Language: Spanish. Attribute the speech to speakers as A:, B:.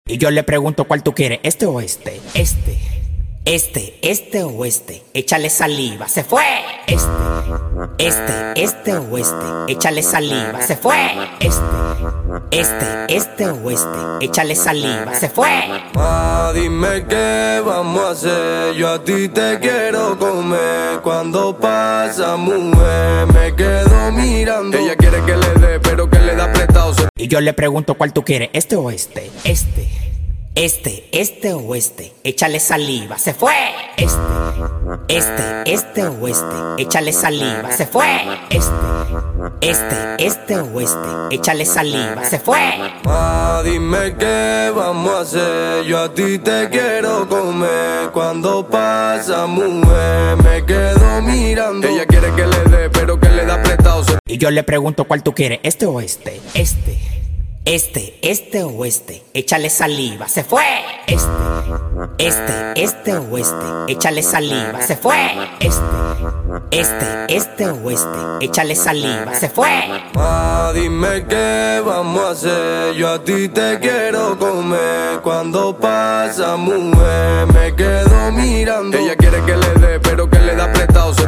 A: Y yo le pregunto cuál tú quieres, este o este. Este o este. Échale saliva, se fue. Este o este. Échale saliva, se fue. Este o este. Échale saliva, se fue.
B: Dime qué vamos a hacer. Yo a ti te quiero comer. Cuando pasa, mujer, me quedo mirando. Ella quiere que le dé, pero que le da prestado.
A: Y yo le pregunto cuál tú quieres, este o este. Este o este. Échale saliva, se fue. Este o este. Échale saliva, se fue. Este o este. Échale saliva, se fue.
B: Dime qué vamos a hacer. Yo a ti te quiero comer. Cuando pasa, mujer, me quedo mirando. Ella quiere que le dé, pero que le da prestado.
A: Y yo le pregunto cuál tú quieres, este o este. Este o este. Échale saliva, se fue. Este o este. Échale saliva, se fue. Este o este. Échale saliva, se fue.
B: Dime qué vamos a hacer. Yo a ti te quiero comer. Cuando pasa, mujer, me quedo mirando. Ella quiere que le dé, pero que le da prestado.